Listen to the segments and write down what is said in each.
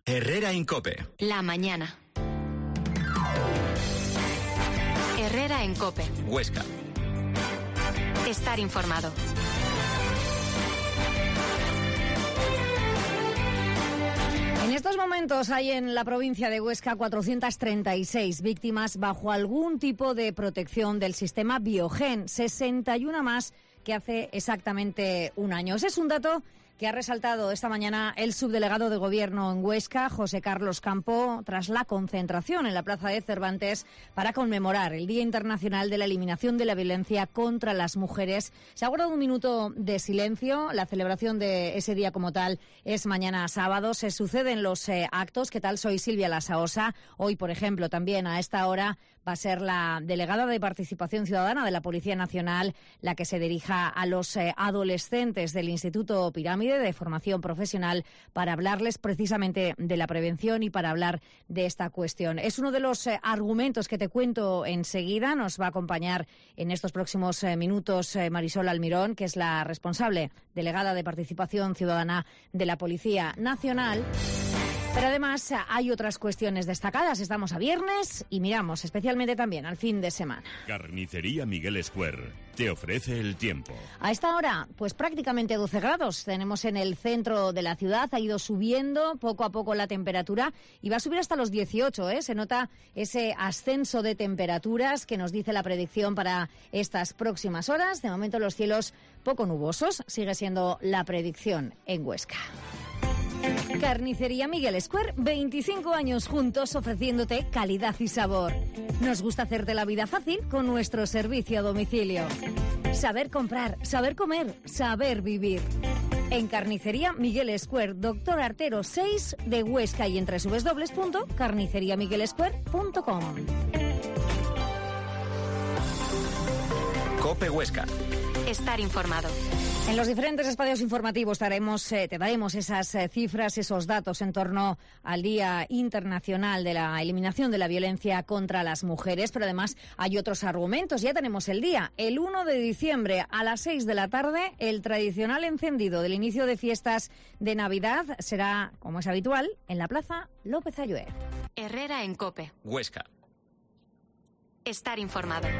Herrera en COPE. La mañana. Herrera en COPE. Huesca. Estar informado. En estos momentos hay en la provincia de Huesca 436 víctimas bajo algún tipo de protección del sistema Biogen, 61 más que hace exactamente un año. Ese es un dato que ha resaltado esta mañana el subdelegado de Gobierno en Huesca, José Carlos Campo, tras la concentración en la Plaza de Cervantes para conmemorar el Día Internacional de la Eliminación de la Violencia contra las Mujeres. Se ha guardado un minuto de silencio. La celebración de ese día como tal es mañana sábado. Se suceden los actos. ¿Qué tal? Soy Silvia Lasaosa. Hoy, por ejemplo, también a esta hora va a ser la delegada de Participación Ciudadana de la Policía Nacional la que se dirija a los adolescentes del Instituto Pirámide de Formación Profesional para hablarles precisamente de la prevención y para hablar de esta cuestión. Es uno de los argumentos que te cuento enseguida. Nos va a acompañar en estos próximos minutos Marisol Almirón, que es la responsable delegada de Participación Ciudadana de la Policía Nacional. Pero además hay otras cuestiones destacadas. Estamos a viernes y miramos especialmente también al fin de semana. Carnicería Miguel Square te ofrece el tiempo. A esta hora, pues prácticamente 12 grados. Tenemos en el centro de la ciudad. Ha ido subiendo poco a poco la temperatura y va a subir hasta los 18, ¿eh? Se nota ese ascenso de temperaturas que nos dice la predicción para estas próximas horas. De momento los cielos poco nubosos. Sigue siendo la predicción en Huesca. Carnicería Miguel Square, 25 años juntos ofreciéndote calidad y sabor. Nos gusta hacerte la vida fácil con nuestro servicio a domicilio. Saber comprar, saber comer, saber vivir. En Carnicería Miguel Square, Doctor Artero 6 de Huesca y en www.carniceriamiguelsquare.com. COPE Huesca. Estar informado. En los diferentes espacios informativos te daremos esas cifras, esos datos en torno al Día Internacional de la Eliminación de la Violencia contra las Mujeres, pero además hay otros argumentos. Ya tenemos el día, el 1 de diciembre a las 6 de la tarde, el tradicional encendido del inicio de fiestas de Navidad será, como es habitual, en la Plaza López Ayué. Herrera en COPE. Huesca. Estar informado.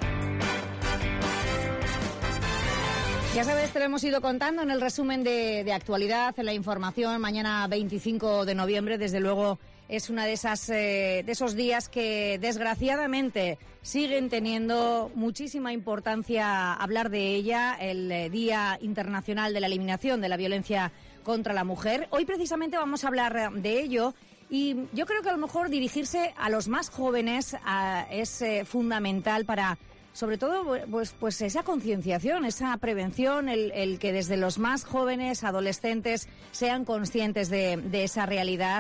Ya sabes, te lo hemos ido contando en el resumen de actualidad, en la información. Mañana 25 de noviembre, desde luego, es una de esos días que desgraciadamente siguen teniendo muchísima importancia hablar de ella, el Día Internacional de la Eliminación de la Violencia contra la Mujer. Hoy precisamente vamos a hablar de ello. Y yo creo que a lo mejor dirigirse a los más jóvenes es fundamental para, sobre todo, pues esa concienciación, esa prevención, el que desde los más jóvenes, adolescentes, sean conscientes de esa realidad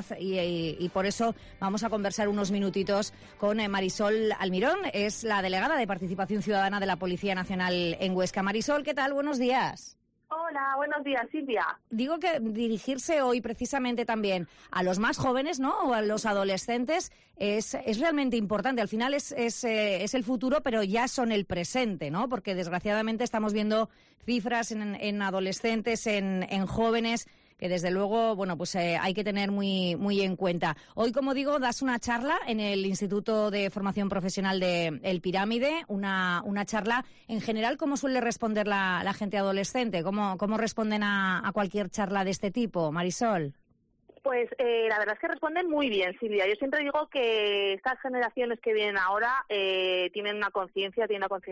y por eso vamos a conversar unos minutitos con Marisol Almirón, es la delegada de Participación Ciudadana de la Policía Nacional en Huesca. Marisol, ¿qué tal? Buenos días. Hola, buenos días, Silvia. Digo que dirigirse hoy precisamente también a los más jóvenes, ¿no?, o a los adolescentes es realmente importante. Al final es el futuro, pero ya son el presente, ¿no? Porque desgraciadamente estamos viendo cifras en adolescentes, en jóvenes, que desde luego, bueno, pues hay que tener muy en cuenta. Hoy, como digo, das una charla en el Instituto de Formación Profesional de El Pirámide, una charla. En general, ¿cómo suele responder la gente adolescente? ¿Cómo responden a cualquier charla de este tipo, Marisol? Pues la verdad es que responden muy bien, Silvia. Yo siempre digo que estas generaciones que vienen ahora tienen una conciencia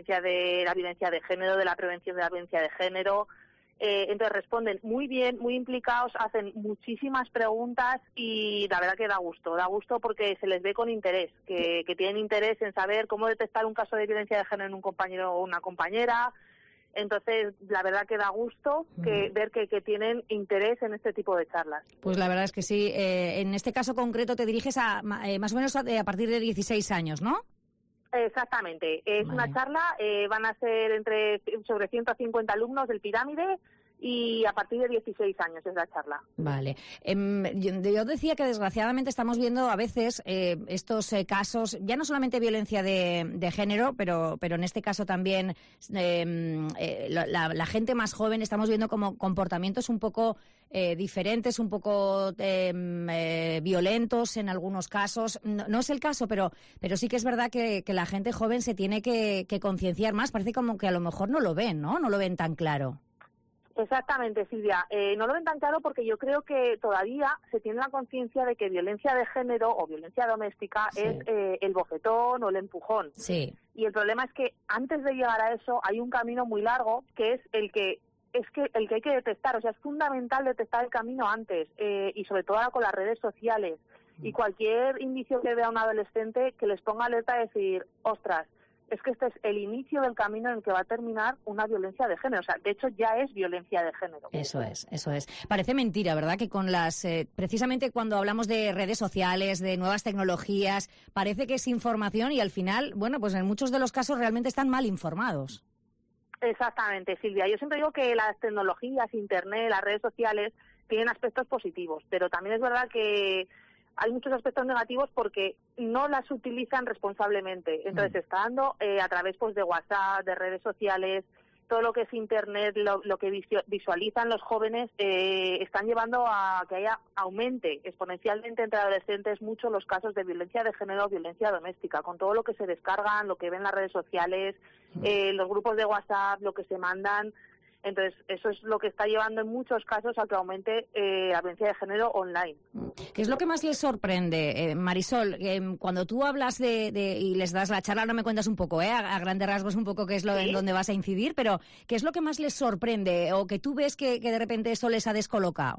de la violencia de género, de la prevención de la violencia de género. Entonces responden muy bien, muy implicados, hacen muchísimas preguntas y la verdad que da gusto porque se les ve con interés, que tienen interés en saber cómo detectar un caso de violencia de género en un compañero o una compañera. Entonces, la verdad que da gusto ver que tienen interés en este tipo de charlas. Pues la verdad es que sí. En este caso concreto te diriges a más o menos a partir de 16 años, ¿no? Exactamente. Es una charla, van a ser sobre 150 alumnos del Pirámide y a partir de 16 años es la charla. Vale. Yo decía que desgraciadamente estamos viendo a veces estos casos, ya no solamente violencia de género, pero en este caso también la gente más joven, estamos viendo como comportamientos un poco diferentes, un poco violentos en algunos casos. No es el caso, pero sí que es verdad que la gente joven se tiene que concienciar más. Parece como que a lo mejor no lo ven, ¿no? No lo ven tan claro. Exactamente, Silvia. No lo ven tan claro porque yo creo que todavía se tiene la conciencia de que violencia de género o violencia doméstica es el bofetón o el empujón. Sí. Y el problema es que antes de llegar a eso hay un camino muy largo que es el que hay que detectar. O sea, es fundamental detectar el camino antes y sobre todo ahora con las redes sociales. Y cualquier indicio que vea un adolescente que les ponga alerta y decir, ostras, es que este es el inicio del camino en el que va a terminar una violencia de género. O sea, de hecho ya es violencia de género. Eso es. Parece mentira, ¿verdad? Que con precisamente cuando hablamos de redes sociales, de nuevas tecnologías, parece que es información y al final, bueno, pues en muchos de los casos realmente están mal informados. Exactamente, Silvia. Yo siempre digo que las tecnologías, Internet, las redes sociales tienen aspectos positivos, pero también es verdad que hay muchos aspectos negativos porque no las utilizan responsablemente. Entonces se está dando a través pues de WhatsApp, de redes sociales, todo lo que es Internet, lo que visualizan los jóvenes, están llevando a que aumente exponencialmente entre adolescentes mucho los casos de violencia de género o violencia doméstica, con todo lo que se descargan, lo que ven en las redes sociales, los grupos de WhatsApp, lo que se mandan. Entonces, eso es lo que está llevando en muchos casos a que aumente la violencia de género online. ¿Qué es lo que más les sorprende, Marisol? Cuando tú hablas y les das la charla, ahora me cuentas un poco, a grandes rasgos un poco qué es lo en donde vas a incidir, pero ¿qué es lo que más les sorprende o que tú ves que de repente eso les ha descolocado?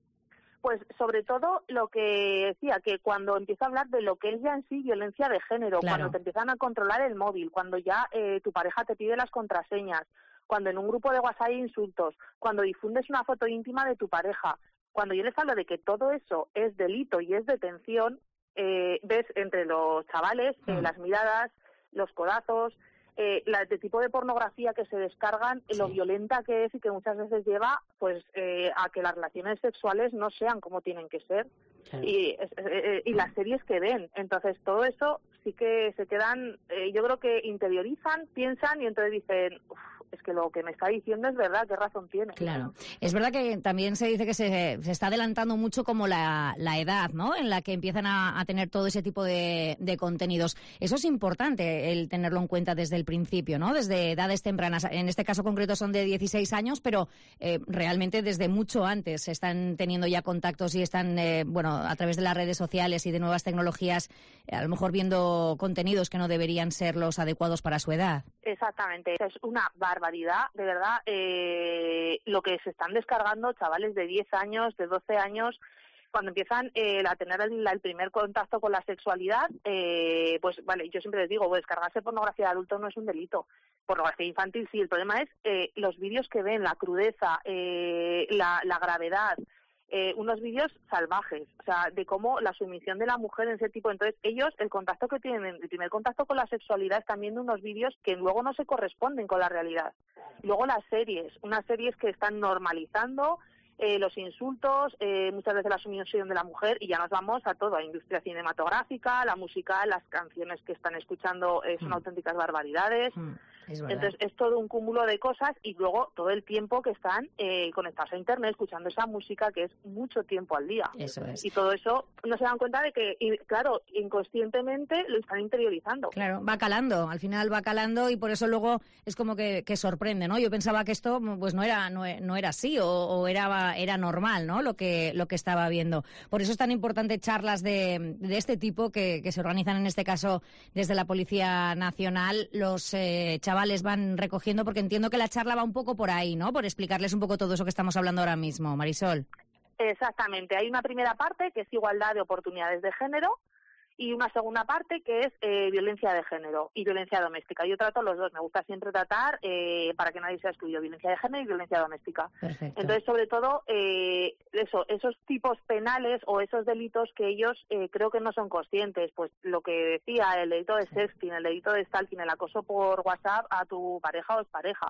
Pues sobre todo lo que decía, que cuando empieza a hablar de lo que es ya en sí violencia de género, claro, cuando te empiezan a controlar el móvil, cuando ya tu pareja te pide las contraseñas, cuando en un grupo de WhatsApp hay insultos, cuando difundes una foto íntima de tu pareja, cuando yo les hablo de que todo eso es delito y es detención, ves entre los chavales las miradas, los codazos, el tipo de pornografía que se descargan, lo violenta que es y que muchas veces lleva pues a que las relaciones sexuales no sean como tienen que ser. Y las series que ven. Entonces todo eso sí que se quedan, yo creo que interiorizan, piensan y entonces dicen, es que lo que me está diciendo es verdad, ¿qué razón tiene? Claro. Es verdad que también se dice que se está adelantando mucho como la edad, ¿no?, en la que empiezan a tener todo ese tipo de contenidos. Eso es importante, el tenerlo en cuenta desde el principio, ¿no?, desde edades tempranas. En este caso concreto son de 16 años, pero realmente desde mucho antes se están teniendo ya contactos y están, a través de las redes sociales y de nuevas tecnologías, a lo mejor viendo contenidos que no deberían ser los adecuados para su edad. Exactamente, es una barbaridad, de verdad, lo que se están descargando chavales de 10 años, de 12 años, cuando empiezan a tener el primer contacto con la sexualidad, pues vale, yo siempre les digo, descargarse pornografía de adultos no es un delito, pornografía infantil sí, el problema es los vídeos que ven, la crudeza, la gravedad, unos vídeos salvajes, o sea, de cómo la sumisión de la mujer en ese tipo. Entonces, ellos, el contacto que tienen, el primer contacto con la sexualidad, están viendo unos vídeos que luego no se corresponden con la realidad. Luego las series, unas series que están normalizando los insultos, muchas veces la sumisión de la mujer, y ya nos vamos a todo, a industria cinematográfica, la música, las canciones que están escuchando son auténticas barbaridades. Entonces es todo un cúmulo de cosas y luego todo el tiempo que están conectados a Internet escuchando esa música, que es mucho tiempo al día. Eso es. Y todo eso no se dan cuenta de que, claro, inconscientemente lo están interiorizando. Claro, va calando, al final va calando y por eso luego es como que sorprende, ¿no? Yo pensaba que esto pues no era así o era normal, ¿no?, lo que estaba viendo. Por eso es tan importante charlas de este tipo que se organizan en este caso desde la Policía Nacional. Los chavales van recogiendo, porque entiendo que la charla va un poco por ahí, ¿no?, por explicarles un poco todo eso que estamos hablando ahora mismo, Marisol. Exactamente, hay una primera parte que es igualdad de oportunidades de género y una segunda parte que es violencia de género y violencia doméstica. Yo trato los dos, me gusta siempre tratar para que nadie sea excluido, violencia de género y violencia doméstica. Perfecto. Entonces, sobre todo, esos tipos penales o esos delitos que ellos creo que no son conscientes, pues lo que decía, el delito de sexting, el delito de stalking, el acoso por WhatsApp a tu pareja o expareja.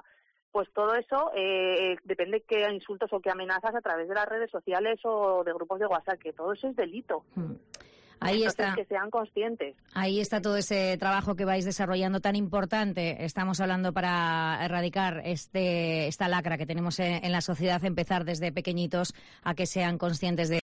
pues todo eso depende qué insultos o qué amenazas a través de las redes sociales o de grupos de WhatsApp, que todo eso es delito. Ahí Entonces, está. que sean conscientes. Ahí está todo ese trabajo que vais desarrollando tan importante. Estamos hablando para erradicar esta lacra que tenemos en la sociedad, empezar desde pequeñitos a que sean conscientes de